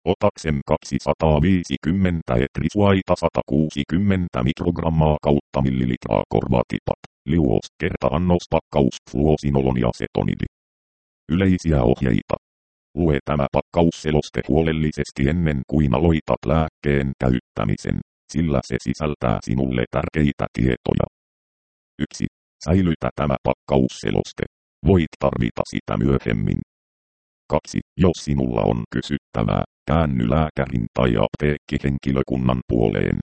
Otaksem 250 etrisuaita 160 mikrogrammaa kautta millilitraa korvatipat. Liuos kerta annospakkaus fluosinolon ja setonidi. Yleisiä ohjeita. Lue tämä pakkausseloste huolellisesti ennen kuin aloitat lääkkeen käyttämisen, sillä se sisältää sinulle tärkeitä tietoja. 1. Säilytä tämä pakkausseloste. Voit tarvita sitä myöhemmin. 2. Jos sinulla on kysyttävää, käänny lääkärin tai apteekkihenkilökunnan puoleen.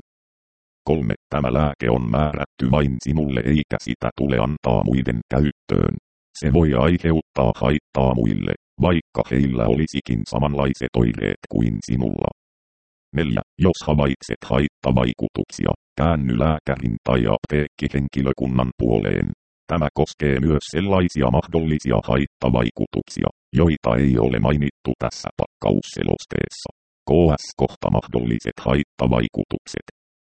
3. Tämä lääke on määrätty vain sinulle eikä sitä tule antaa muiden käyttöön. Se voi aiheuttaa haittaa muille, vaikka heillä olisikin samanlaiset oireet kuin sinulla. 4. Jos havaitset haittavaikutuksia, käänny lääkärin tai apteekkihenkilökunnan puoleen. Tämä koskee myös sellaisia mahdollisia haittavaikutuksia, joita ei ole mainittu tässä pakkausselosteessa. KS kohta mahdolliset haittavaikutukset.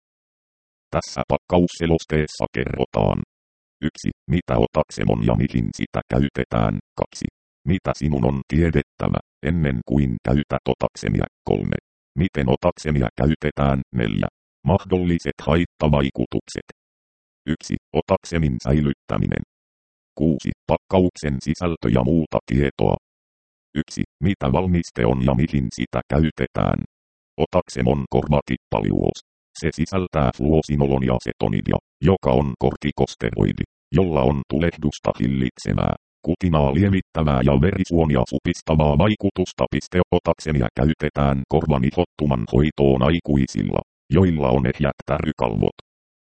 Tässä pakkausselosteessa kerrotaan 1. Mitä otaksem on ja mihin sitä käytetään. 2. Mitä sinun on tiedettävä, ennen kuin käytät otaksemia. 3. Miten otaksemia käytetään. 4. Mahdolliset haittavaikutukset. 1. Otaksemin säilyttäminen. 6. Pakkauksen sisältö ja muuta tietoa. 1. Mitä valmiste on ja mihin sitä käytetään. Otaksem on korvatippaliuos. Se sisältää fluosinolon ja setonidia, joka on kortikosteroidi, jolla on tulehdusta hillitsevää, kutinaa lievittävää ja verisuonia supistavaa vaikutusta. Otaksemia käytetään korvanihottuman hoitoon aikuisilla, joilla on ehjät tärykalvot.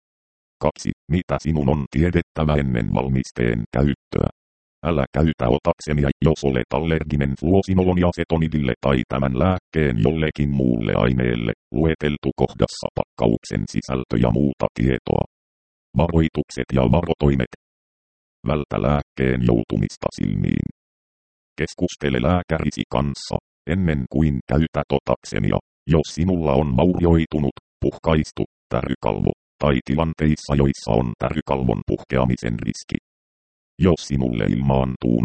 2. Mitä sinun on tiedettävä ennen valmisteen käyttöä? Älä käytä otaksemia, jos olet allerginen fluosinolon ja setonidille tai tämän lääkkeen jollekin muulle aineelle, lueteltu kohdassa pakkauksen sisältö ja muuta tietoa. Varoitukset ja varotoimet. Vältä lääkkeen joutumista silmiin. Keskustele lääkärisi kanssa, ennen kuin käytät otaksemia, jos sinulla on vaurioitunut, puhkaistu, tärykalvo, tai tilanteissa joissa on tärykalvon puhkeamisen riski. Jos sinulle ilmaantuu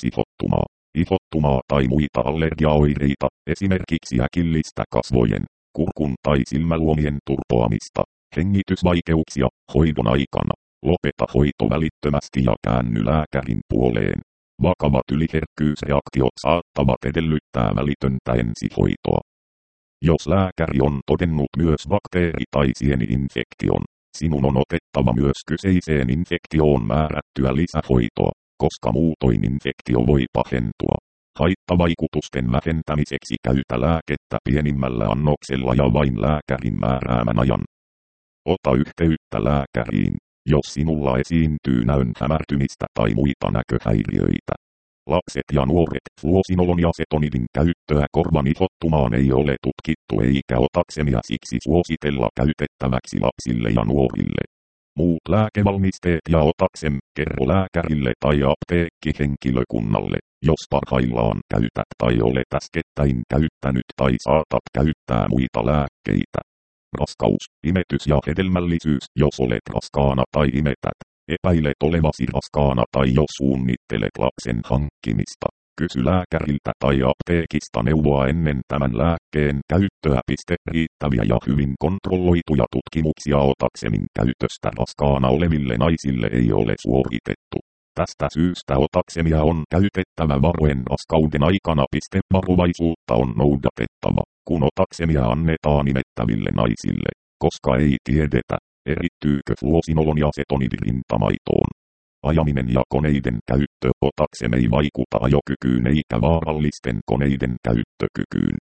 ihottumaa tai muita allergiaoireita, esimerkiksi äkillistä kasvojen, kurkun tai silmäluomien turpoamista, hengitysvaikeuksia, hoidon aikana, lopeta hoito välittömästi ja käänny lääkärin puoleen. Vakavat yliherkkyysreaktiot saattavat edellyttää välitöntä ensihoitoa. Jos lääkäri on todennut myös bakteeri- tai sieni-infektion, sinun on otettava myös kyseiseen infektioon määrättyä lisähoitoa, koska muutoin infektio voi pahentua. Haittavaikutusten vähentämiseksi käytä lääkettä pienimmällä annoksella ja vain lääkärin määräämän ajan. Ota yhteyttä lääkäriin, jos sinulla esiintyy näön hämärtymistä tai muita näköhäiriöitä. Lapset ja nuoret, fluosinolon ja setonidin käyttöä korvanihottumaan ei ole tutkittu eikä otaksemia siksi suositella käytettäväksi lapsille ja nuorille. Muut lääkevalmisteet ja otaksem, kerro lääkärille tai apteekkihenkilökunnalle, jos parhaillaan käytät tai olet äskettäin käyttänyt tai saatat käyttää muita lääkkeitä. Raskaus, imetys ja hedelmällisyys, jos olet raskaana tai imetät. Epäilet olevasi raskaana tai jos suunnittelet lapsen hankkimista, kysy lääkäriltä tai apteekista neuvoa ennen tämän lääkkeen käyttöä. Riittäviä ja hyvin kontrolloituja tutkimuksia otaksemin käytöstä raskaana oleville naisille ei ole suoritettu. Tästä syystä otaksemia on käytettävä varoen raskauden aikana. Varovaisuutta on noudatettava, kun otaksemia annetaan imettäville naisille, koska ei tiedetä, erittyykö fluosinolon ja setonidi rintamaitoon. Ajaminen ja koneiden käyttö. Otaksem ei vaikuta ajokykyyn eikä vaarallisten koneiden käyttökykyyn.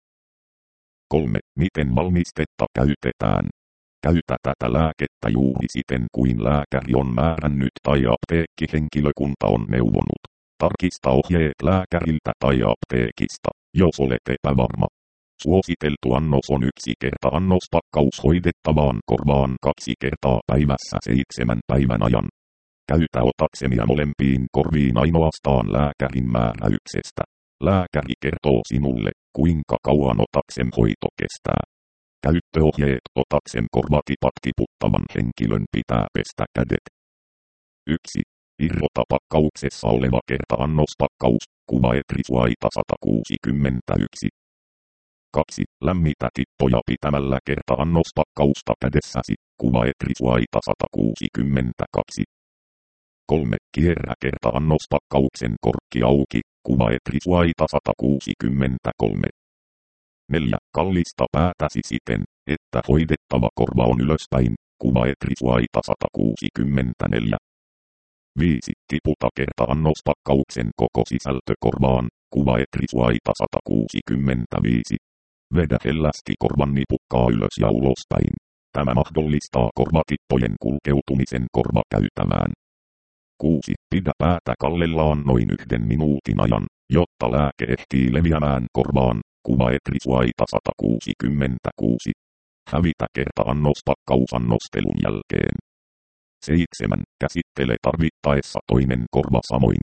3. Miten valmistetta käytetään? Käytä tätä lääkettä juuri siten kuin lääkäri on määrännyt tai apteekkihenkilökunta on neuvonut. Tarkista ohjeet lääkäriltä tai apteekista, jos olet epävarma. Suositeltu annos on 1 kerta annospakkaus hoidettavaan korvaan 2 kertaa päivässä 7 päivän ajan. Käytä otaksemia molempiin korviin ainoastaan lääkärin määräyksestä. Lääkäri kertoo sinulle, kuinka kauan otaksem hoito kestää. Käyttöohjeet. Otaksem korvatipat tiputtavan henkilön pitää pestä kädet. 1. Irrota pakkauksessa oleva kerta annospakkaus, kuva etrisuaita 161. 2. Lämmitä tippoja pitämällä kerta-annospakkausta kädessäsi. Kuva Etrisuaita 162. 3. Kierrä kerta-annospakkauksen korkki auki. Kuva Etrisuaita 163. 4. Kallista päätäsi siten, että hoidettava korva on ylöspäin. Kuva Etrisuaita 164. 5. Tiputa kerta-annospakkauksen koko sisältö korvaan. Kuva Etrisuaita 165. Vedä hellästi korvan nipukkaa ylös ja ulospäin. Tämä mahdollistaa korvatippojen kulkeutumisen korvakäytävään. 6. Pidä päätä kallellaan noin 1 minuutin ajan, jotta lääke ehtii leviämään korvaan. Kuva Etrisuaita 166. Hävitä kerta-annospakkaus annostelun jälkeen. 7. Käsittele tarvittaessa toinen korva samoin.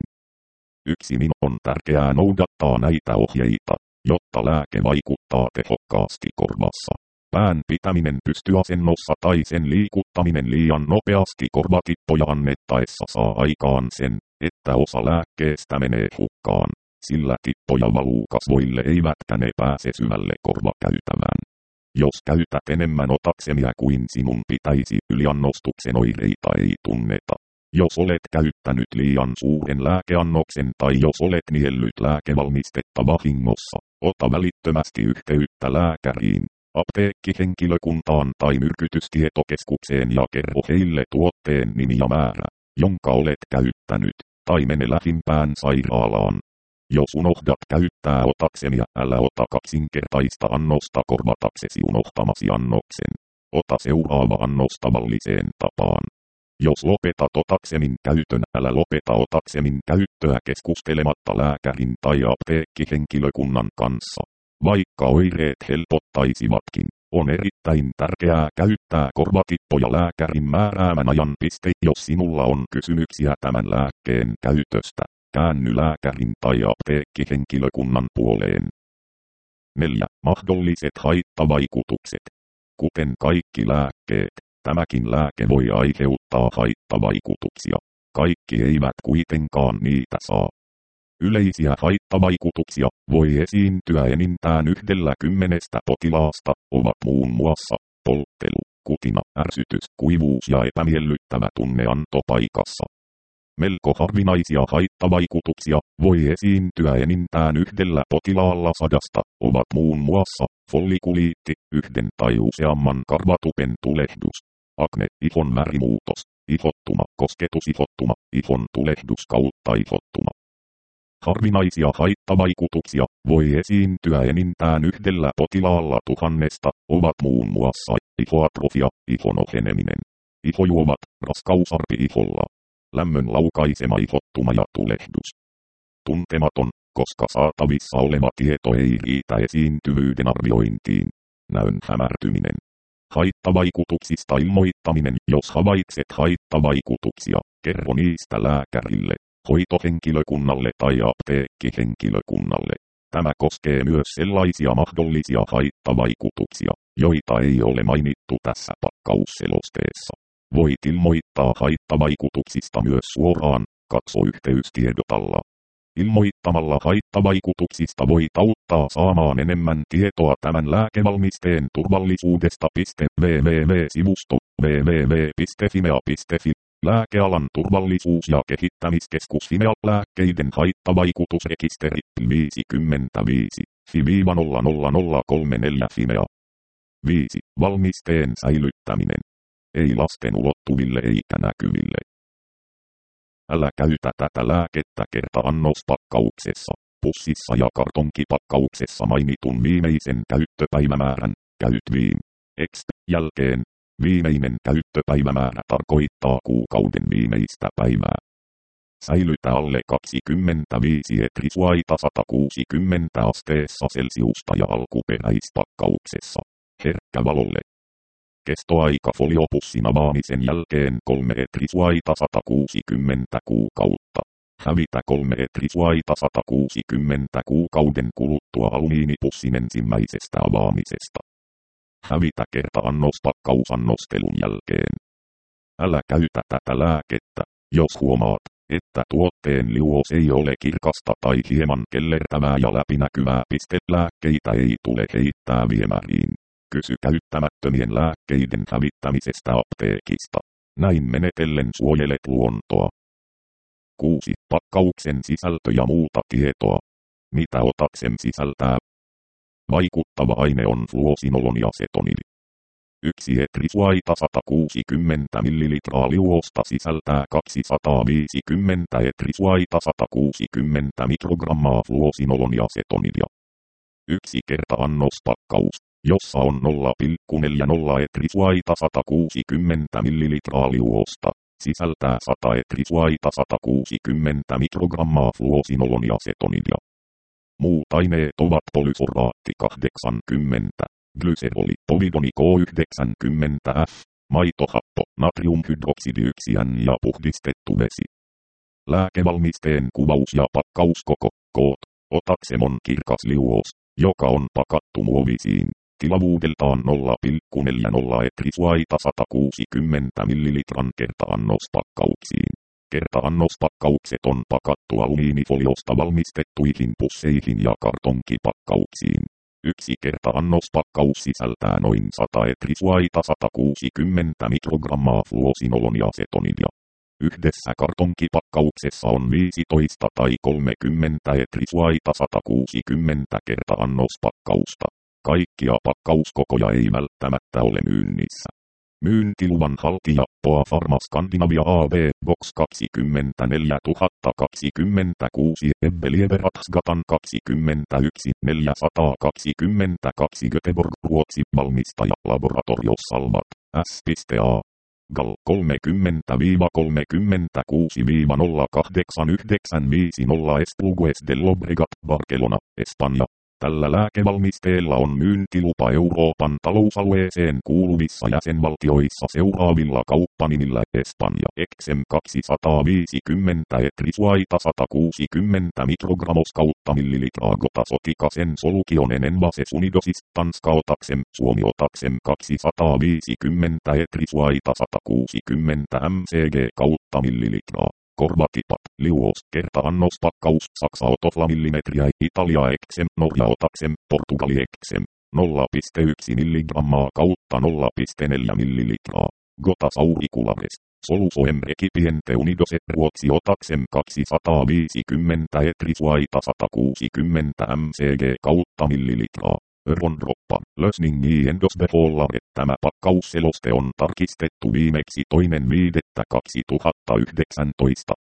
1. On tärkeää noudattaa näitä ohjeita, jotta lääke vaikuttaa tehokkaasti korvassa. Pään pitäminen pystyasennossa tai sen liikuttaminen liian nopeasti korvatippoja annettaessa saa aikaan sen, että osa lääkkeestä menee hukkaan, sillä tippoja valuu kasvoille eivätkä ne pääse syvälle korvakäytävään. Jos käytät enemmän otaksemia kuin sinun pitäisi, yliannostuksen oireita ei tunneta. Jos olet käyttänyt liian suuren lääkeannoksen tai jos olet niellyt lääkevalmistetta vahingossa, ota välittömästi yhteyttä lääkäriin, apteekkihenkilökuntaan tai myrkytystietokeskukseen ja kerro heille tuotteen nimi ja määrä, jonka olet käyttänyt, tai mene lähimpään sairaalaan. Jos unohdat käyttää otaksemia, älä ota kaksinkertaista annosta korvataksesi unohtamasi annoksen. Ota seuraava annos tavalliseen tapaan. Jos lopetat otaksemin käytön, älä lopeta otaksemin käyttöä keskustelematta lääkärin tai apteekkihenkilökunnan kanssa. Vaikka oireet helpottaisivatkin, on erittäin tärkeää käyttää korvatippoja lääkärin määräämän ajan. Jos sinulla on kysymyksiä tämän lääkkeen käytöstä, käänny lääkärin tai apteekkihenkilökunnan puoleen. 4. Mahdolliset haittavaikutukset. Kuten kaikki lääkkeet, tämäkin lääke voi aiheuttaa haittavaikutuksia. Kaikki eivät kuitenkaan niitä saa. Yleisiä haittavaikutuksia voi esiintyä enintään 1/10 potilaasta, ovat muun muassa polttelu, kutina, ärsytys, kuivuus ja epämiellyttävä tunneanto paikassa. Melko harvinaisia haittavaikutuksia voi esiintyä enintään 1 potilaalla 100, ovat muun muassa follikuliitti, 1 tai useamman karvatupen tulehdus, akne, ihon värimuutos, ihottuma, kosketusihottuma, ihon tulehdus kautta ihottuma. Harvinaisia haittavaikutuksia voi esiintyä enintään 1 potilaalla 1000, ovat muun muassa ihoatrofia, ihon oheneminen, ihojuomat, raskausarpi iholla, lämmön laukaisema ihottuma ja tulehdus. Tuntematon, koska saatavissa oleva tieto ei riitä esiintyvyyden arviointiin. Näön hämärtyminen. Haittavaikutuksista ilmoittaminen. Jos havaitset haittavaikutuksia, kerro niistä lääkärille, hoitohenkilökunnalle tai apteekkihenkilökunnalle. Tämä koskee myös sellaisia mahdollisia haittavaikutuksia, joita ei ole mainittu tässä pakkausselosteessa. Voit ilmoittaa haittavaikutuksista myös suoraan, katso yhteystiedotalla. Ilmoittamalla haittavaikutuksista voit auttaa saamaan enemmän tietoa tämän lääkevalmisteen turvallisuudesta. www.sivusto www.fimea.fi Lääkealan turvallisuus- ja kehittämiskeskus Fimea lääkkeiden haittavaikutusrekisteri 55 FI-00034 Fimea. 5. Valmisteen säilyttäminen. Ei lasten ulottuville eikä näkyville. Älä käytä tätä lääkettä kerta-annospakkauksessa, pussissa ja kartonkipakkauksessa mainitun viimeisen käyttöpäivämäärän, jälkeen. Viimeinen käyttöpäivämäärä tarkoittaa kuukauden viimeistä päivää. Säilytä alle 25 Etrisuaita 160 asteessa Celsiusta ja alkuperäispakkauksessa. Herkkä valolle. Kestoaika foliopussin avaamisen jälkeen 3 Etrisuaita 160 kuukautta. Hävitä 3 Etrisuaita 160 kuukauden kuluttua alumiinipussin ensimmäisestä avaamisesta. Hävitä kerta-annospakkaus annostelun jälkeen. Älä käytä tätä lääkettä, jos huomaat, että tuotteen liuos ei ole kirkasta tai hieman kellertävää ja läpinäkyvää. Lääkkeitä ei tule heittää viemäriin. Kysy käyttämättömien lääkkeiden hävittämisestä apteekista. Näin menetellen suojelet luontoa. 6. Pakkauksen sisältö ja muuta tietoa. Mitä otaksem sisältää? Vaikuttava aine on fluosinolon ja setonidi. 1 etrisuaita 160 ml liuosta sisältää 250 etrisuaita 160 mikrogrammaa fluosinolon ja setonidia. 1 kerta-annospakkaus, jossa on 0,40 etrisuaita 160 ml liuosta, sisältää 100 etrisuaita 160 mikrogrammaa fluosinolon ja setonidia. Muut aineet ovat polysoraatti 80, glyseroli, povidoni K90F, maitohappo, natriumhydroksidi 1N ja puhdistettu vesi. Lääkevalmisteen kuvaus ja pakkauskoko, koot, otaksemon kirkas liuos, joka on pakattu muovisiin, tilavuudeltaan 0,40 etrisuaita 160 ml kerta-annospakkauksiin. Kerta-annospakkaukset on pakattu alumiinifoliosta valmistettuihin pusseihin ja kartonkipakkauksiin. 1 kerta-annospakkaus sisältää noin 100 etrisuaita 160 mikrogrammaa fluosinolon ja setonidia. Yhdessä kartonkipakkauksessa on 15 tai 30 etrisuaita 160 kerta-annospakkausta. Kaikkia pakkauskokoja ei välttämättä ole myynnissä. Myyntiluvan haltija POA Pharma Scandinavia AB Box 24026 Ebbelieveratskatan 21 422 Göteborg Ruotsi valmistaja Laboratorio Salvat S.A. GAL 30-36-08950 Esplugues del Llobregat Barcelona, Espanja. Tällä lääkevalmisteella on myyntilupa Euroopan talousalueeseen kuuluvissa jäsenvaltioissa seuraavilla kauppanimillä Espanja Exem 250 etrisuaita 160 mikrogramos kautta millilitraa Gotasoticasen solutionen envase sunidosis Tanska Otaksem Suomi Otaksem 250 etrisuaita 160 mcg kautta millilitraa. Korvatipat, liuos, kerta-annospakkaus, Saksa otoflamillimetriä, Italia Exem, Norja Otaksem, Portugali Exem, 0,1 milligrammaa kautta 0,4 millilitraa. Gotas auriculares, Solusoem recipiente unidoset Ruotsi Otaksem 250 etrisuaita 160 mcg kautta millilitraa. Droppa, lösningi endosbefollare. Tämä pakkausseloste on tarkistettu viimeksi 2.5.2019.